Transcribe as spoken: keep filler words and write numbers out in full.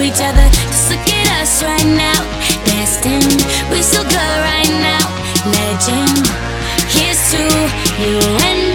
each other. Just look at us right now. Destined, we're so good right now. Legend, here's to you and